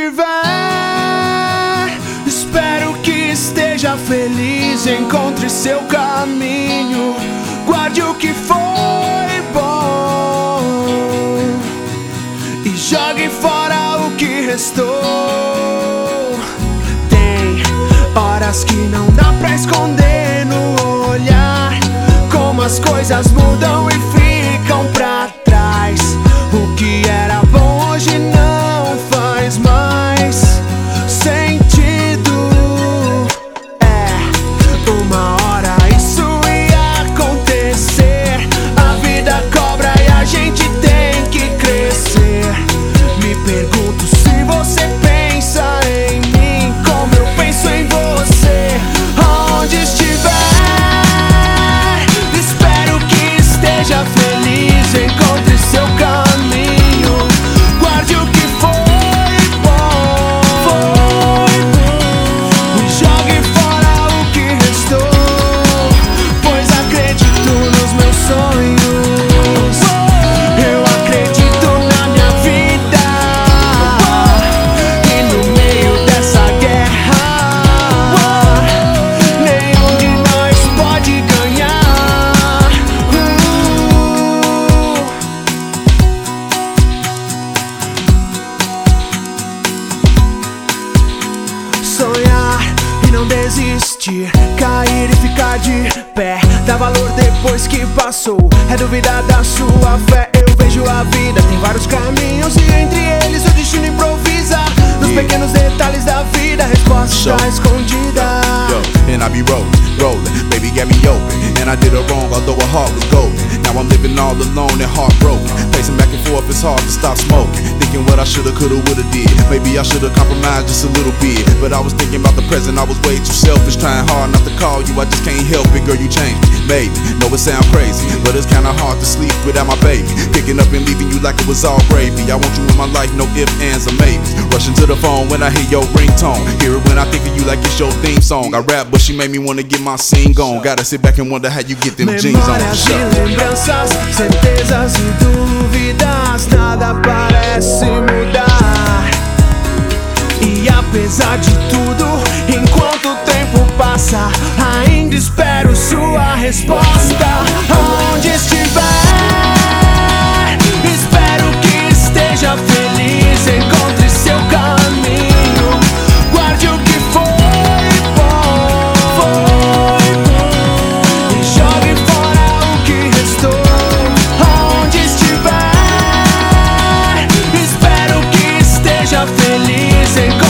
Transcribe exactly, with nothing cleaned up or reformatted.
estiver, espero que esteja feliz. Encontre seu caminho, guarde o que foi bom e jogue fora o que restou. Tem horas que não dá pra esconder no olhar, como as coisas mudam e ficam pra trás. O que era bom hoje não faz mais sentido. É, uma hora isso ia acontecer. A vida cobra e a gente tem que crescer. Me pergunto se você pensa em mim como eu penso em você. Onde estiver, espero que esteja feliz. Encontre seu caminho, guarde o que foi bom, foi bom, e jogue fora o que restou, pois acredito nos meus sonhos. Eu acredito na minha vida, e no meio dessa guerra nenhum de nós pode ganhar. Sonhar e não desistir, cair e ficar de pé, dá valor depois que passou, é duvidar da sua fé. Eu vejo a vida, tem vários caminhos e entre eles o destino improvisa. Nos pequenos detalhes da vida, a resposta está escondida. Yo, and I be rolling, rolling, baby got me open, and I did her wrong although her heart was golden. Now I'm living all alone and heartbroken, pacing back and forth, it's hard to stop smoking, thinking what I shoulda, coulda, woulda did. Maybe I shoulda compromised just a little bit, but I was thinking about the present, I was way too selfish, trying hard not to call you, I just can't help it. Girl, you changed me, maybe, know it sound crazy, but it's kinda hard to sleep without my baby, picking up and leaving you like it was all gravy. I want you in my life, no ifs, ands, or maybes, rushing to the phone when I hear your ringtone, hear it when I think of you like it's your theme song. I rap, but she made me wanna get my scene gone, gotta sit back and wonder how you get them jeans on. Memórias e lembranças, certezas e dúvidas, nada parece mudar. E apesar de tudo, enquanto o tempo passa, ainda espero sua resposta. Onde estiver, espero que esteja feliz. Encontre seu caminho, guarde o que foi bom, foi bom, e jogue fora o que restou. Onde estiver, espero que esteja feliz. Encontre